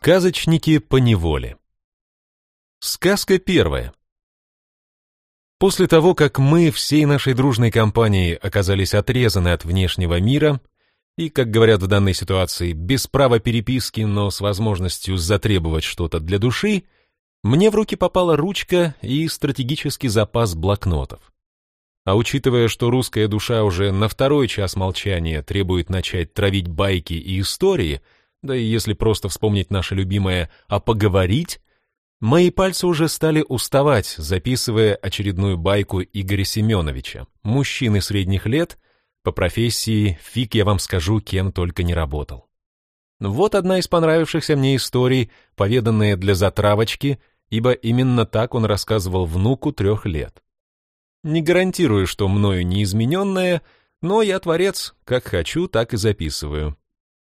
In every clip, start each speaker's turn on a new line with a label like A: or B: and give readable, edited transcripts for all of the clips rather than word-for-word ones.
A: Сказочники поневоле. Сказка первая. После того, как мы всей нашей дружной компанией оказались отрезаны от внешнего мира и, как говорят в данной ситуации, без права переписки, но с возможностью затребовать что-то для души, мне в руки попала ручка и стратегический запас блокнотов. А учитывая, что русская душа уже на второй час молчания требует начать травить байки и истории, да и если просто вспомнить наше любимое «а поговорить», мои пальцы уже стали уставать, записывая очередную байку Игоря Семеновича, мужчины средних лет, по профессии фиг я вам скажу, кем только не работал. Вот одна из понравившихся мне историй, поведанная для затравочки, ибо именно так он рассказывал внуку 3 лет. Не гарантирую, что мною не измененная, но я творец, как хочу, так и записываю.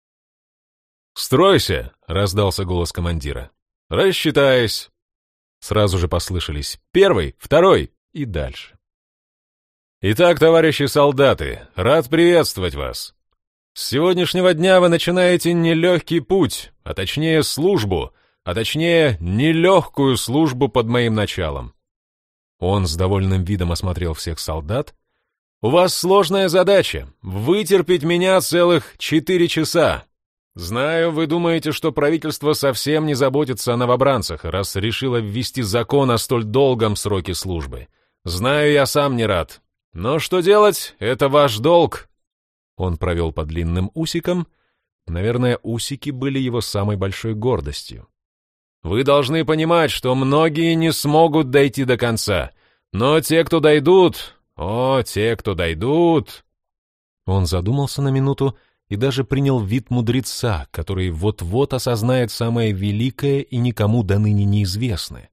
A: «Стройся!» — раздался голос командира. «Рассчитаюсь!» Сразу же послышались «Первый, второй» и дальше. «Итак, товарищи солдаты, рад приветствовать вас. С сегодняшнего дня вы начинаете нелегкий путь, а точнее службу, а точнее нелегкую службу под моим началом». Он с довольным видом осмотрел всех солдат. «У вас сложная задача — вытерпеть меня целых 4 часа. Знаю, вы думаете, что правительство совсем не заботится о новобранцах, раз решило ввести закон о столь долгом сроке службы. Знаю, я сам не рад. Но что делать? Это ваш долг». Он провел по длинным усикам. Наверное, усики были его самой большой гордостью. «Вы должны понимать, что многие не смогут дойти до конца. Но те, кто дойдут... те, кто дойдут...» Он задумался на минуту и даже принял вид мудреца, который вот-вот осознает самое великое и никому до ныне неизвестное.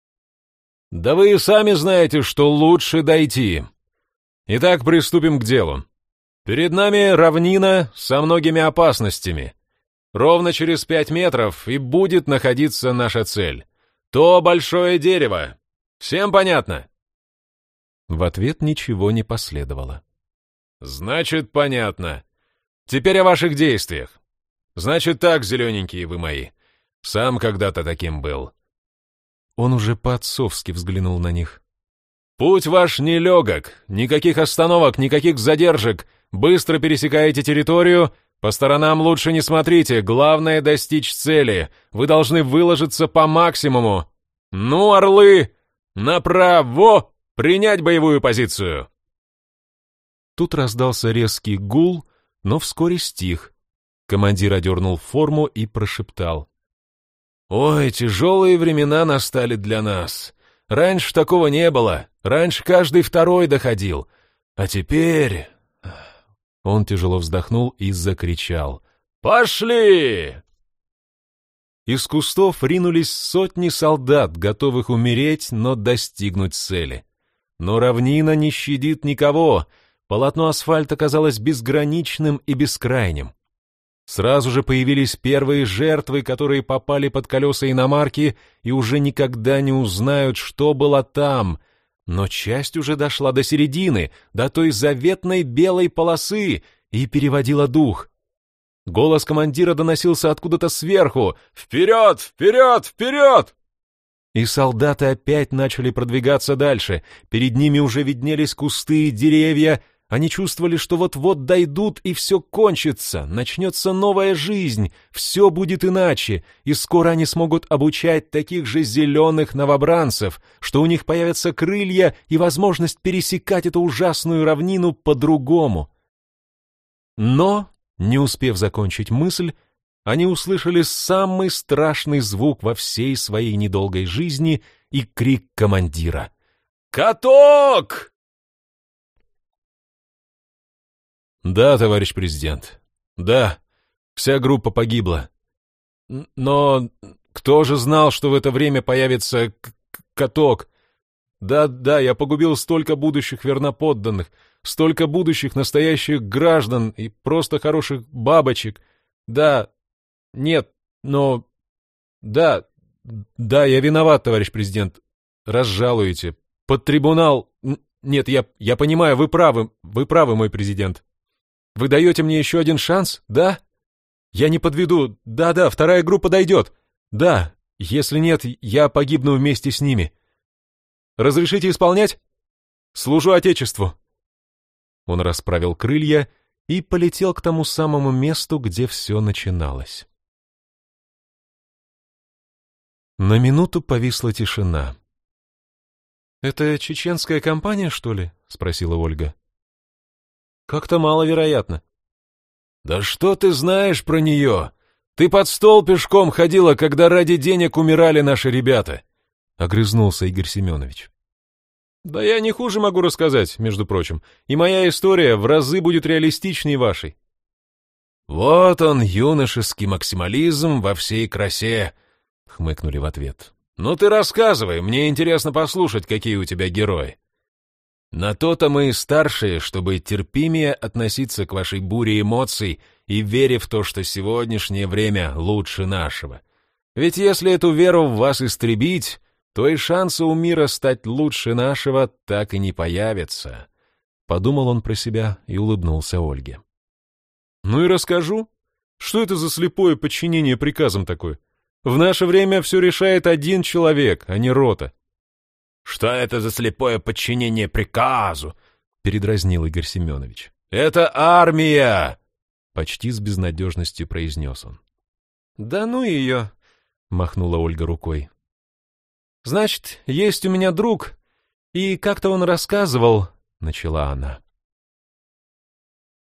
A: «Да вы и сами знаете, что лучше дойти. Итак, приступим к делу. Перед нами равнина со многими опасностями. Ровно через 5 метров и будет находиться наша цель. То большое дерево. Всем понятно?» В ответ ничего не последовало. «Значит, понятно. Теперь о ваших действиях. Значит так, зелененькие вы мои. Сам когда-то таким был». Он уже по-отцовски взглянул на них. «Путь ваш нелегок. Никаких остановок, никаких задержек. Быстро пересекаете территорию. По сторонам лучше не смотрите. Главное — достичь цели. Вы должны выложиться по максимуму. Ну, орлы, направо! Принять боевую позицию!» Тут раздался резкий гул, но вскоре стих. Командир одернул форму и прошептал: «Ой, тяжелые времена настали для нас. Раньше такого не было. Раньше каждый второй доходил. А теперь...» Он тяжело вздохнул и закричал: «Пошли!» Из кустов ринулись сотни солдат, готовых умереть, но достигнуть цели. Но равнина не щадит никого. Полотно асфальта казалось безграничным и бескрайним. Сразу же появились первые жертвы, которые попали под колеса иномарки и уже никогда не узнают, что было там. Но часть уже дошла до середины, до той заветной белой полосы, и переводила дух. Голос командира доносился откуда-то сверху: «Вперед! Вперед! Вперед!» И солдаты опять начали продвигаться дальше. Перед ними уже виднелись кусты и деревья. Они чувствовали, что вот-вот дойдут, и все кончится, начнется новая жизнь, все будет иначе, и скоро они смогут обучать таких же зеленых новобранцев, что у них появятся крылья и возможность пересекать эту ужасную равнину по-другому. Но, не успев закончить мысль, они услышали самый страшный звук во всей своей недолгой жизни и крик командира: «Каток!» «Да, товарищ президент, да, вся группа погибла. Но кто же знал, что в это время появится каток? Да, я погубил столько будущих верноподданных, столько будущих настоящих граждан и просто хороших бабочек. Да, нет, но... Да, я виноват, товарищ президент. Разжалуете. Под трибунал... Нет, я понимаю, вы правы, мой президент. Вы даете мне еще один шанс, да? Я не подведу. Да, вторая группа дойдет. Да, если нет, я погибну вместе с ними. Разрешите исполнять? Служу Отечеству. Он расправил крылья и полетел к тому самому месту, где все начиналось. На минуту повисла тишина. «Это чеченская компания, что ли?» — спросила Ольга. «Как-то маловероятно». «Да что ты знаешь про нее? Ты под стол пешком ходила, когда ради денег умирали наши ребята», — огрызнулся Игорь Семенович. «Да я не хуже могу рассказать, между прочим, и моя история в разы будет реалистичнее вашей». «Вот он, юношеский максимализм во всей красе», — хмыкнули в ответ. «Ну ты рассказывай, мне интересно послушать, какие у тебя герои». «На то-то мы и старшие, чтобы терпимее относиться к вашей буре эмоций и вере в то, что сегодняшнее время лучше нашего. Ведь если эту веру в вас истребить, то и шансы у мира стать лучше нашего так и не появятся», — подумал он про себя и улыбнулся Ольге. «Ну и расскажу. Что это за слепое подчинение приказам такое? В наше время все решает один человек, а не рота». «Что это за слепое подчинение приказу?» — передразнил Игорь Семенович. «Это армия!» — почти с безнадежностью произнес он. «Да ну ее!» — махнула Ольга рукой. «Значит, есть у меня друг, и как-то он рассказывал...» — начала она.